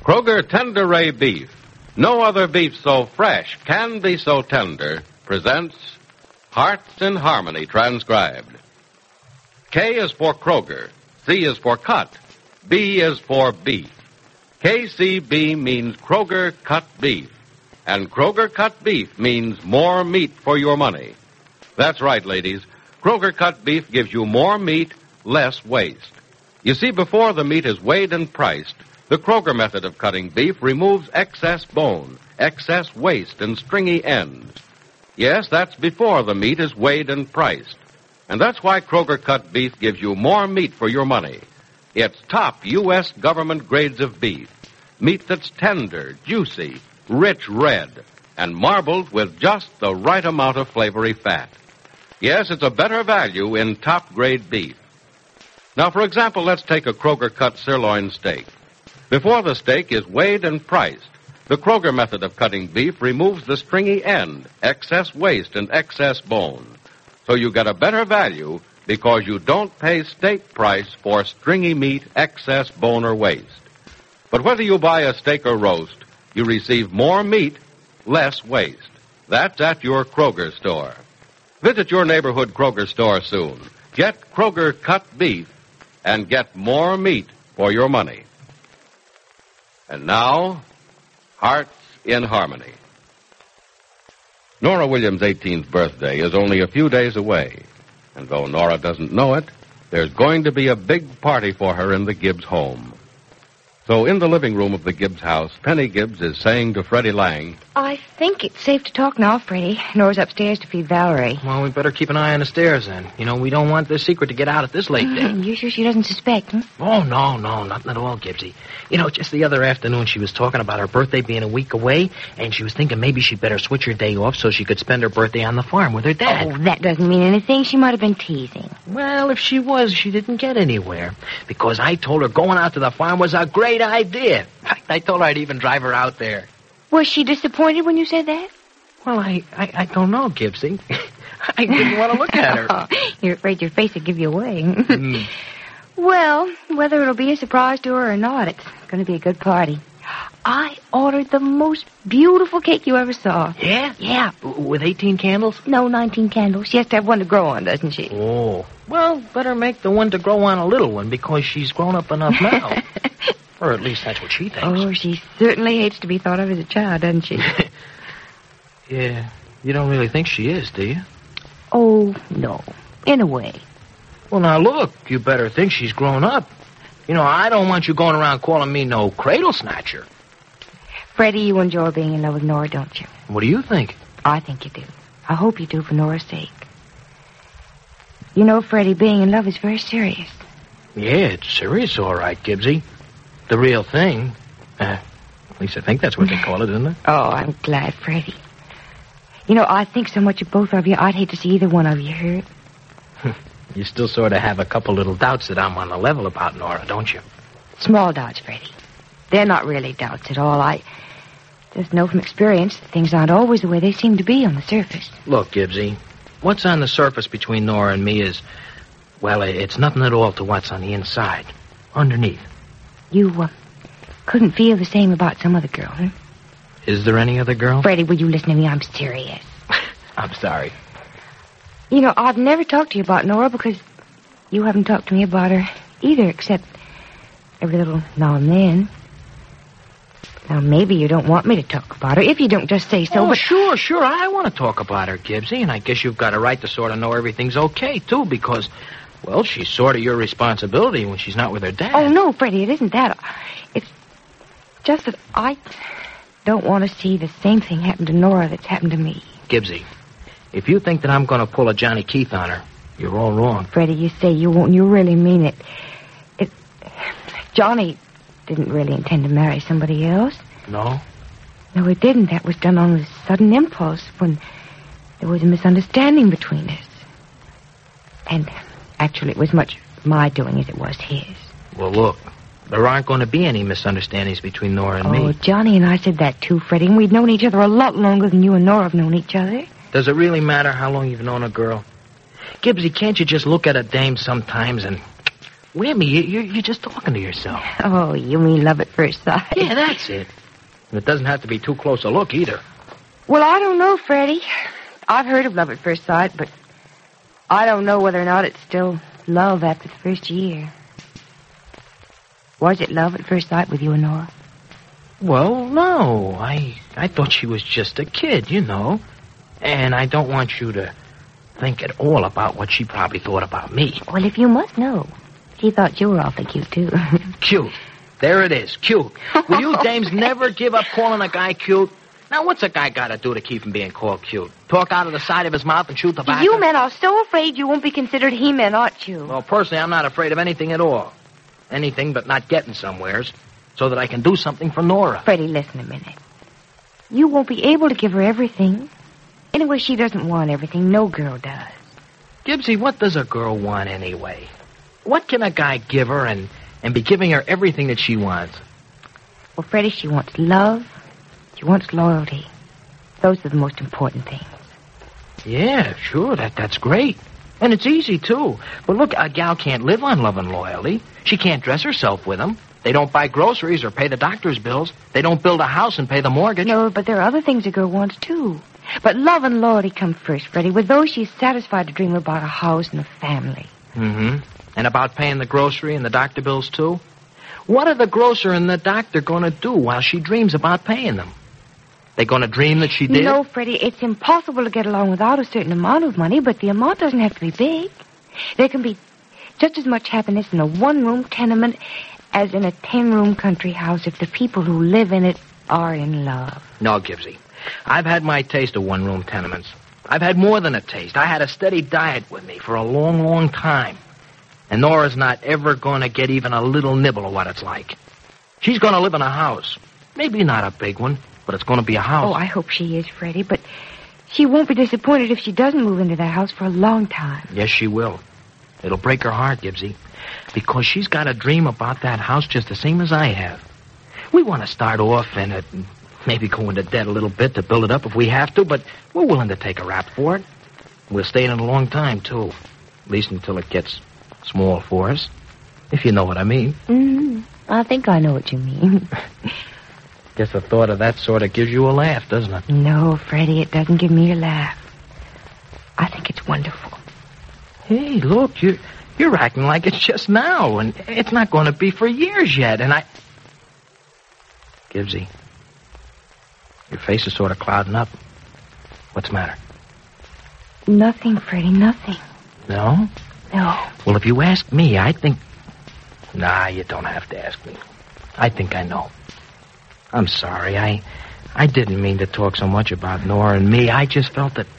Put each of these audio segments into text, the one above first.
Kroger Tenderay Beef. No other beef so fresh can be so tender. Presents Hearts in Harmony, transcribed. K is for Kroger. C is for cut. B is for beef. KCB means Kroger cut beef. And Kroger cut beef means more meat for your money. That's right, ladies. Kroger cut beef gives you more meat, less waste. You see, before the meat is weighed and priced, the Kroger method of cutting beef removes excess bone, excess waste, and stringy ends. Yes, that's before the meat is weighed and priced. And that's why Kroger cut beef gives you more meat for your money. It's top U.S. government grades of beef. Meat that's tender, juicy, rich red, and marbled with just the right amount of flavory fat. Yes, it's a better value in top-grade beef. Now, for example, let's take a Kroger-cut sirloin steak. Before the steak is weighed and priced, the Kroger method of cutting beef removes the stringy end, excess waste, and excess bone. So you get a better value because you don't pay steak price for stringy meat, excess bone, or waste. But whether you buy a steak or roast, you receive more meat, less waste. That's at your Kroger store. Visit your neighborhood Kroger store soon. Get Kroger cut beef and get more meat for your money. And now, Hearts in Harmony. Nora Williams' 18th birthday is only a few days away. And though Nora doesn't know it, there's going to be a big party for her in the Gibbs home. So in the living room of the Gibbs house, Penny Gibbs is saying to Freddie Lang, I think it's safe to talk now, Freddie. Nora's upstairs to feed Valerie. Well, we better keep an eye on the stairs, then. You know, we don't want this secret to get out at this late day. You sure she doesn't suspect, huh? Oh, no, nothing at all, Gibbsy. You know, just the other afternoon she was talking about her birthday being a week away, and she was thinking maybe she'd better switch her day off so she could spend her birthday on the farm with her dad. Oh, that doesn't mean anything. She might have been teasing. Well, if she was, she didn't get anywhere. Because I told her going out to the farm was a great idea. In fact, I told her I'd even drive her out there. Was she disappointed when you said that? Well, I don't know, Gibbsy. I didn't want to look at her. Oh, you're afraid your face would give you away. Well, whether it'll be a surprise to her or not, it's going to be a good party. I ordered the most beautiful cake you ever saw. Yeah? Yeah. With 18 candles? No, 19 candles. She has to have one to grow on, doesn't she? Oh. Well, better make the one to grow on a little one because she's grown up enough now. Or at least that's what she thinks. Oh, she certainly hates to be thought of as a child, doesn't she? Yeah. You don't really think she is, do you? Oh, no. In a way. Well, now, look. You better think she's grown up. You know, I don't want you going around calling me no cradle snatcher. Freddie, you enjoy being in love with Nora, don't you? What do you think? I think you do. I hope you do for Nora's sake. You know, Freddie, being in love is very serious. Yeah, it's serious, all right, Gibbsy. The real thing. At least I think that's what they call it, isn't it? Oh, I'm glad, Freddie. You know, I think so much of both of you, I'd hate to see either one of you hurt. You still sort of have a couple little doubts that I'm on the level about Nora, don't you? Small doubts, Freddie. They're not really doubts at all. I just know from experience that things aren't always the way they seem to be on the surface. Look, Gibbsy, what's on the surface between Nora and me is, well, it's nothing at all to what's on the inside, underneath. You, couldn't feel the same about some other girl, huh? Is there any other girl? Freddie, will you listen to me? I'm serious. I'm sorry. You know, I've never talked to you about Nora because you haven't talked to me about her either, except every little now and then. Now, maybe you don't want me to talk about her, if you don't just say so, Oh, but... sure, I want to talk about her, Gibbsy, and I guess you've got a right to sort of know everything's okay, too, because, well, she's sort of your responsibility when she's not with her dad. Oh, no, Freddie, it isn't that. It's just that I don't want to see the same thing happen to Nora that's happened to me. Gibbsy, if you think that I'm going to pull a Johnny Keith on her, you're all wrong. Freddie, you say you won't, you really mean it. Johnny didn't really intend to marry somebody else. No? No, he didn't. That was done on a sudden impulse when there was a misunderstanding between us. And actually, it was much my doing as it was his. Well, look, there aren't going to be any misunderstandings between Nora and me. Oh, Johnny and I said that too, Freddie, and we'd known each other a lot longer than you and Nora have known each other. Does it really matter how long you've known a girl? Gibbsy, can't you just look at a dame sometimes and Whammy, you're just talking to yourself. Oh, you mean love at first sight? Yeah, that's it. And it doesn't have to be too close a look, either. Well, I don't know, Freddie. I've heard of love at first sight, but I don't know whether or not it's still love after the first year. Was it love at first sight with you and Nora? Well, no. I thought she was just a kid, you know. And I don't want you to think at all about what she probably thought about me. Well, if you must know, she thought you were awfully cute, too. Cute. There it is, cute. Will you dames never give up calling a guy cute? Now, what's a guy got to do to keep from being called cute? Talk out of the side of his mouth and chew tobacco? You men are so afraid you won't be considered he-men, aren't you? Well, personally, I'm not afraid of anything at all. Anything but not getting somewheres, so that I can do something for Nora. Freddie, listen a minute. You won't be able to give her everything. Anyway, she doesn't want everything. No girl does. Gibbsy, what does a girl want anyway? What can a guy give her and be giving her everything that she wants? Well, Freddie, she wants love. She wants loyalty. Those are the most important things. Yeah, sure, that's great. And it's easy, too. But look, a gal can't live on love and loyalty. She can't dress herself with them. They don't buy groceries or pay the doctor's bills. They don't build a house and pay the mortgage. No, but there are other things a girl wants, too. But love and loyalty come first, Freddie. With those, she's satisfied to dream about a house and a family. Mm-hmm. And about paying the grocery and the doctor bills, too? What are the grocer and the doctor going to do while she dreams about paying them? They going to dream that she did? No, Freddie, it's impossible to get along without a certain amount of money, but the amount doesn't have to be big. There can be just as much happiness in a one-room tenement as in a 10-room country house if the people who live in it are in love. No, Gibbsy. I've had my taste of one-room tenements. I've had more than a taste. I had a steady diet with me for a long, long time. And Nora's not ever going to get even a little nibble of what it's like. She's going to live in a house. Maybe not a big one, but it's going to be a house. Oh, I hope she is, Freddie, but she won't be disappointed if she doesn't move into that house for a long time. Yes, she will. It'll break her heart, Gibbsy, because she's got a dream about that house just the same as I have. We want to start off in it and maybe go into debt a little bit to build it up if we have to, but we're willing to take a rap for it. We'll stay in it a long time, too, at least until it gets small for us, if you know what I mean. Mm-hmm. I think I know what you mean. Guess the thought of that sort of gives you a laugh, doesn't it? No, Freddie, it doesn't give me a laugh. I think it's wonderful. Hey, look, you're acting like it's just now, and it's not going to be for years yet, and I... Gibbsy, your face is sort of clouding up. What's the matter? Nothing, Freddie, nothing. No? No. Well, if you ask me, I think... Nah, you don't have to ask me. I think I know. I'm sorry. I didn't mean to talk so much about Nora and me. I just felt that...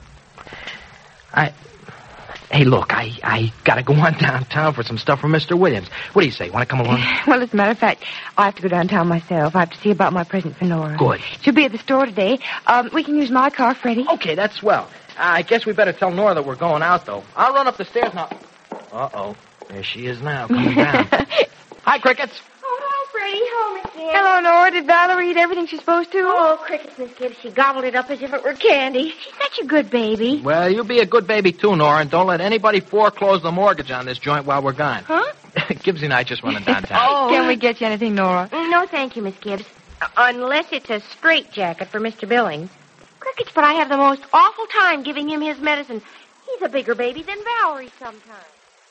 Hey, look, I gotta go on downtown for some stuff from Mr. Williams. What do you say? Want to come along? Well, as a matter of fact, I have to go downtown myself. I have to see about my present for Nora. Good. She'll be at the store today. We can use my car, Freddie. Okay, that's swell. I guess we better tell Nora that we're going out, though. I'll run up the stairs now. Uh-oh. There she is now, coming down. Hi, Crickets. Oh, hello, Freddie. Hello, Miss Gibbs. Hello, Nora. Did Valerie eat everything she's supposed to? Oh, Crickets, Miss Gibbs. She gobbled it up as if it were candy. She's such a good baby. Well, you be a good baby, too, Nora, and don't let anybody foreclose the mortgage on this joint while we're gone. Huh? Gibbsy and I just running downtown. Oh. Can we get you anything, Nora? No, thank you, Miss Gibbs. Unless it's a straitjacket for Mr. Billings. Crickets, but I have the most awful time giving him his medicine. He's a bigger baby than Valerie sometimes.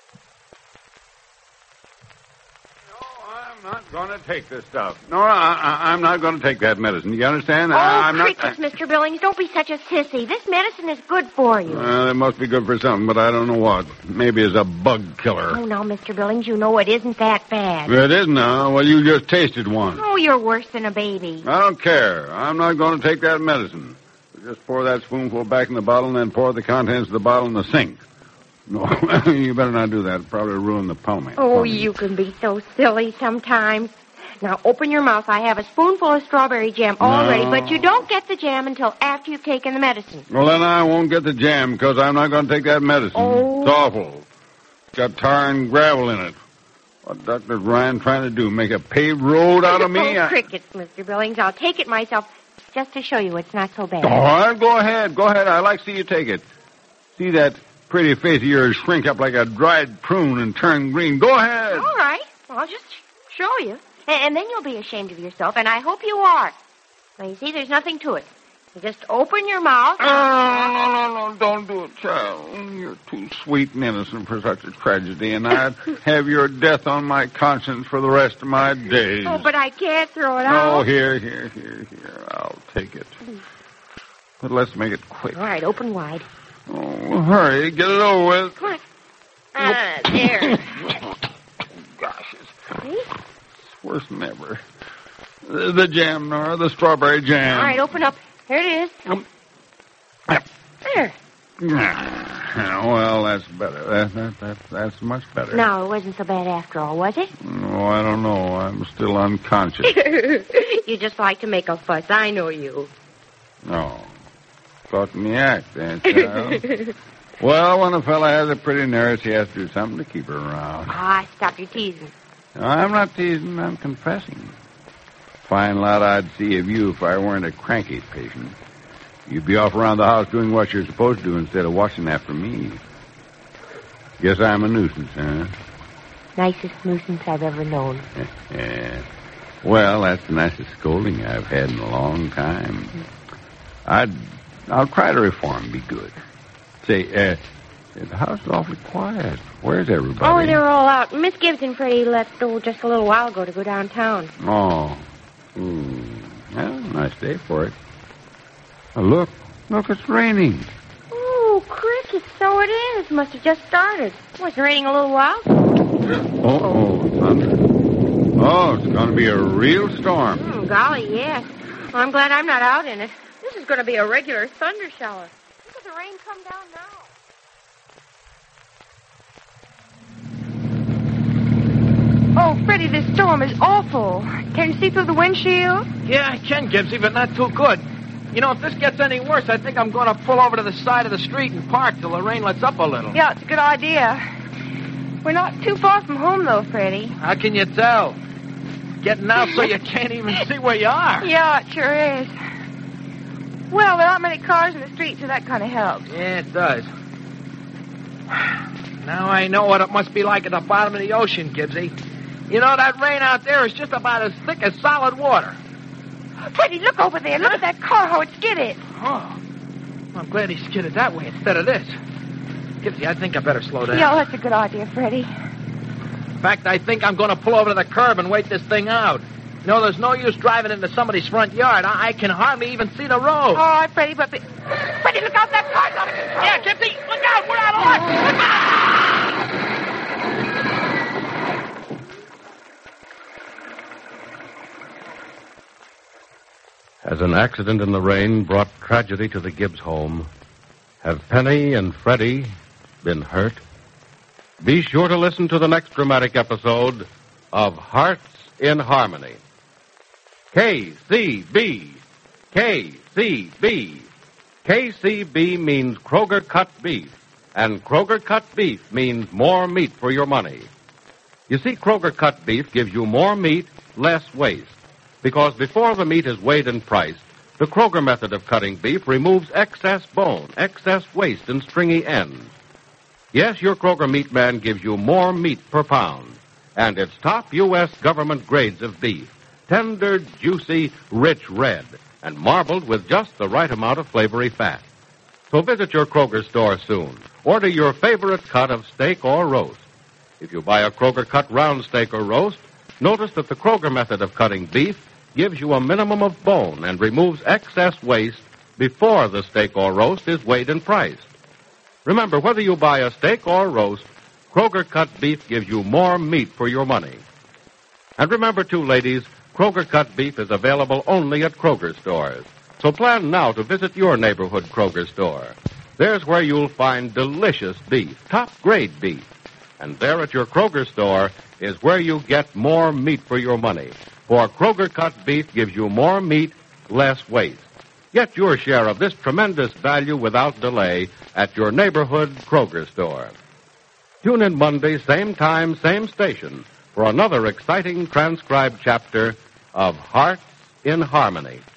I'm not going to take this stuff. Nora, I'm not going to take that medicine. You understand? Oh, I'm Crickets, Mr. Billings, don't be such a sissy. This medicine is good for you. It must be good for something, but I don't know what. Maybe it's a bug killer. Oh, now, Mr. Billings, you know it isn't that bad. It isn't, huh? Well, you just tasted one. Oh, you're worse than a baby. I don't care. I'm not going to take that medicine. Just pour that spoonful back in the bottle and then pour the contents of the bottle in the sink. No, you better not do that. It'll probably ruin the pomade. Oh, you can be so silly sometimes. Now, open your mouth. I have a spoonful of strawberry jam all ready, but you don't get the jam until after you've taken the medicine. Well, then I won't get the jam because I'm not going to take that medicine. Oh. It's awful. It's got tar and gravel in it. What Dr. Ryan trying to do, make a paved road out of me? Oh, Crickets, Mr. Billings. I'll take it myself just to show you it's not so bad. All right, go ahead. Go ahead. I like to see you take it. See that pretty face of yours shrink up like a dried prune and turn green. Go ahead. All right. Well, I'll just show you. And then you'll be ashamed of yourself, and I hope you are. Now, you see, there's nothing to it. You just open your mouth. No, don't do it, child. You're too sweet and innocent for such a tragedy, and I'd have your death on my conscience for the rest of my days. Oh, but I can't throw it out. Oh, here. I'll take it. But let's make it quick. All right, open wide. Oh, hurry. Get it over with. Come on. There. Gosh, See? it's worse than ever. The jam, Nora, the strawberry jam. All right, open up. Here it is. There. Well, that's better. That's much better. No, it wasn't so bad after all, was it? No, I don't know. I'm still unconscious. You just like to make a fuss. I know you. No. Caught in the act, eh, child? Well, when a fella has a pretty nurse, he has to do something to keep her around. Ah, stop your teasing. No, I'm not teasing. I'm confessing. Fine lot I'd see of you if I weren't a cranky patient. You'd be off around the house doing what you're supposed to do instead of watching after me. Guess I'm a nuisance, huh? Nicest nuisance I've ever known. Yeah. Well, that's the nicest scolding I've had in a long time. I'll try to reform, be good. Say, the house is awfully quiet. Where's everybody? Oh, they're all out. Miss Gibbs and Freddie left just a little while ago to go downtown. Oh. Well, nice day for it. Oh, look, it's raining. Oh, crickets, so it is. Must have just started. It wasn't raining a little while. Oh, thunder. Oh, it's going to be a real storm. Golly, yes. Well, I'm glad I'm not out in it. This is going to be a regular thunder shower. Look at the rain come down now. Oh, Freddie, this storm is awful. Can you see through the windshield? Yeah, I can, Gibbsy, but not too good. You know, if this gets any worse, I think I'm going to pull over to the side of the street and park till the rain lets up a little. Yeah, it's a good idea. We're not too far from home, though, Freddie. How can you tell? Getting out so you can't even see where you are. Yeah, it sure is. Well, there aren't many cars in the street, so that kind of helps. Yeah, it does. Now I know what it must be like at the bottom of the ocean, Gibbsy. You know, that rain out there is just about as thick as solid water. Freddie, look over there. Look at that car, how it skidded. Oh. I'm glad he skidded that way instead of this. Gibbsy, I think I better slow down. Yeah, that's a good idea, Freddie. In fact, I think I'm going to pull over to the curb and wait this thing out. You know, there's no use driving into somebody's front yard. I can hardly even see the road. All right, Freddie, but... Freddie, look out, that car's up. Yeah, Gibbsy, look out. We're out of luck. As an accident in the rain brought tragedy to the Gibbs home, have Penny and Freddie been hurt? Be sure to listen to the next dramatic episode of Hearts in Harmony. KCB. KCB. KCB means Kroger cut beef, and Kroger cut beef means more meat for your money. You see, Kroger cut beef gives you more meat, less waste. Because before the meat is weighed and priced, the Kroger method of cutting beef removes excess bone, excess waste, and stringy ends. Yes, your Kroger meat man gives you more meat per pound. And it's top U.S. government grades of beef. Tender, juicy, rich red, and marbled with just the right amount of flavory fat. So visit your Kroger store soon. Order your favorite cut of steak or roast. If you buy a Kroger cut round steak or roast, notice that the Kroger method of cutting beef gives you a minimum of bone and removes excess waste before the steak or roast is weighed and priced. Remember, whether you buy a steak or roast, Kroger cut beef gives you more meat for your money. And remember, too, ladies, Kroger cut beef is available only at Kroger stores. So plan now to visit your neighborhood Kroger store. There's where you'll find delicious beef, top-grade beef. And there at your Kroger store is where you get more meat for your money. For Kroger cut beef gives you more meat, less waste. Get your share of this tremendous value without delay at your neighborhood Kroger store. Tune in Monday, same time, same station, for another exciting transcribed chapter of Hearts in Harmony.